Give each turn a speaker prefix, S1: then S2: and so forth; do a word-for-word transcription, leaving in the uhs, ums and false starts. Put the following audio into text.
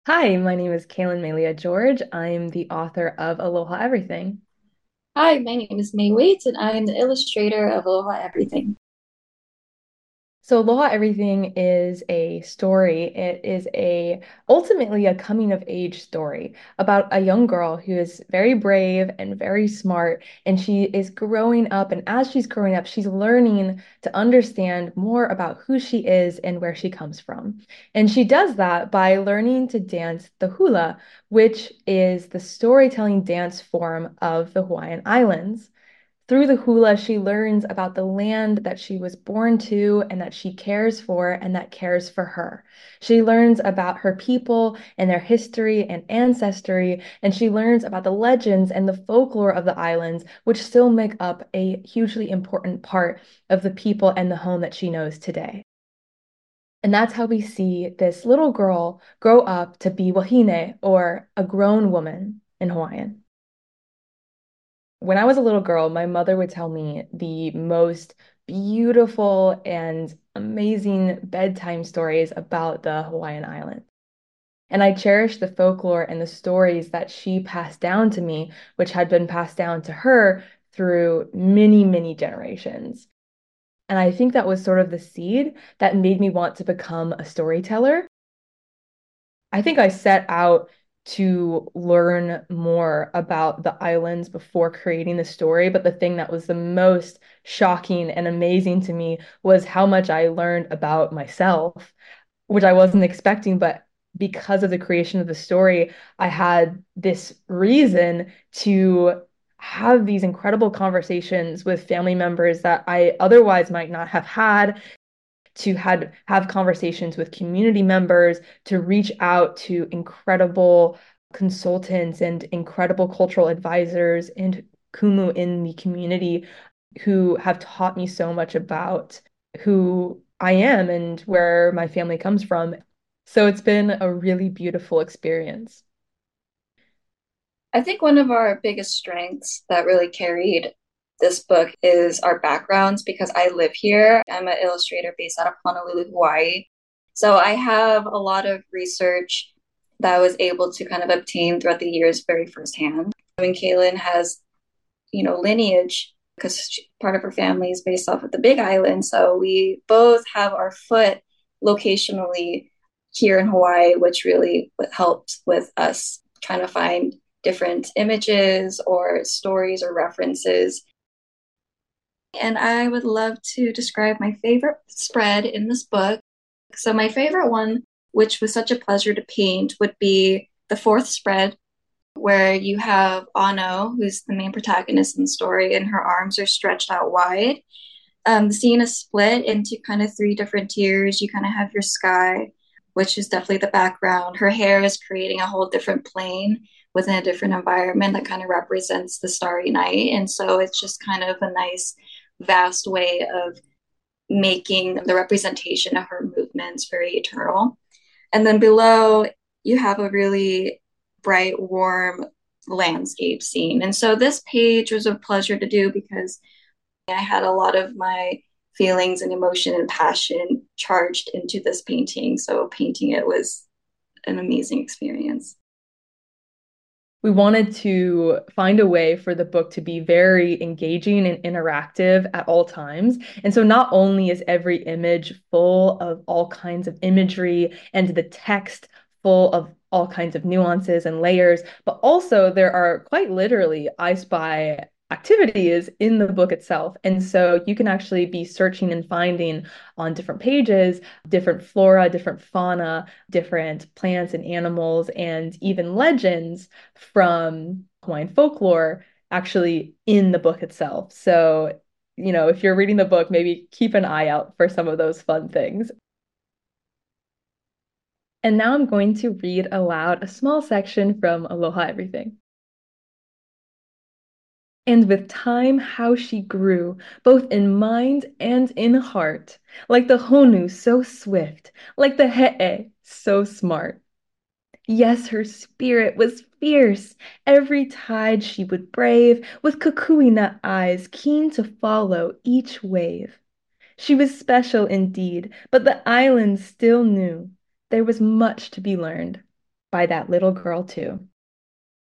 S1: Hi, my name is Kaylin Malia George. I'm the author of Aloha Everything.
S2: Hi, my name is May Waits, and I am the illustrator of Aloha Everything.
S1: So Aloha Everything is a story. It is a ultimately a coming of age story about a young girl who is very brave and very smart, and she is growing up. And as she's growing up, she's learning to understand more about who she is and where she comes from. And she does that by learning to dance the hula, which is the storytelling dance form of the Hawaiian Islands. Through the hula, she learns about the land that she was born to and that she cares for and that cares for her. She learns about her people and their history and ancestry, and she learns about the legends and the folklore of the islands, which still make up a hugely important part of the people and the home that she knows today. And that's how we see this little girl grow up to be wahine, or a grown woman in Hawaiian. When I was a little girl, my mother would tell me the most beautiful and amazing bedtime stories about the Hawaiian Islands. And I cherish the folklore and the stories that she passed down to me, which had been passed down to her through many, many generations. And I think that was sort of the seed that made me want to become a storyteller. I think I set out to learn more about the islands before creating the story, but the thing that was the most shocking and amazing to me was how much I learned about myself, which I wasn't expecting, but because of the creation of the story, I had this reason to have these incredible conversations with family members that I otherwise might not have had, to had have conversations with community members, to reach out to incredible consultants and incredible cultural advisors and kumu in the community who have taught me so much about who I am and where my family comes from. So it's been a really beautiful experience.
S2: I think one of our biggest strengths that really carried this book is our backgrounds because I live here. I'm an illustrator based out of Honolulu, Hawaii. So I have a lot of research that I was able to kind of obtain throughout the years very firsthand. I mean, Kaylin has, you know, lineage because part of her family is based off of the Big Island. So we both have our foot locationally here in Hawaii, which really helped with us trying to find different images or stories or references. And I would love to describe my favorite spread in this book. So, my favorite one, which was such a pleasure to paint, would be the fourth spread, where you have Ano, who's the main protagonist in the story, and her arms are stretched out wide. Um, the scene is split into kind of three different tiers. You kind of have your sky, which is definitely the background. Her hair is creating a whole different plane within a different environment that kind of represents the starry night. And so it's just kind of a nice, vast way of making the representation of her movements very eternal. And then below, you have a really bright, warm landscape scene. And so this page was a pleasure to do because I had a lot of my feelings and emotion and passion charged into this painting. So painting it was an amazing experience.
S1: We wanted to find a way for the book to be very engaging and interactive at all times. And so not only is every image full of all kinds of imagery and the text full of all kinds of nuances and layers, but also there are quite literally I Spy activities in the book itself. And so you can actually be searching and finding on different pages different flora, different fauna, different plants and animals, and even legends from Hawaiian folklore actually in the book itself. So, you know, if you're reading the book, maybe keep an eye out for some of those fun things. And now I'm going to read aloud a small section from Aloha Everything. And with time, how she grew, both in mind and in heart, like the Honu, so swift, like the He'e, so smart. Yes, her spirit was fierce. Every tide she would brave, with kukuina eyes keen to follow each wave. She was special indeed, but the island still knew there was much to be learned. by that little girl too.